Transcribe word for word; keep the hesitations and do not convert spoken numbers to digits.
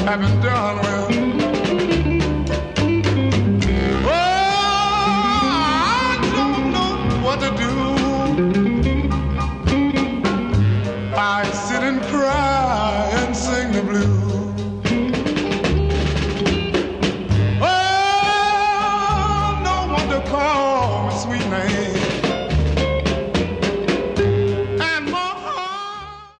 have been done with. Oh, I don't know what to do. I sit and cry and sing the blues. Oh, no one to call me sweet name.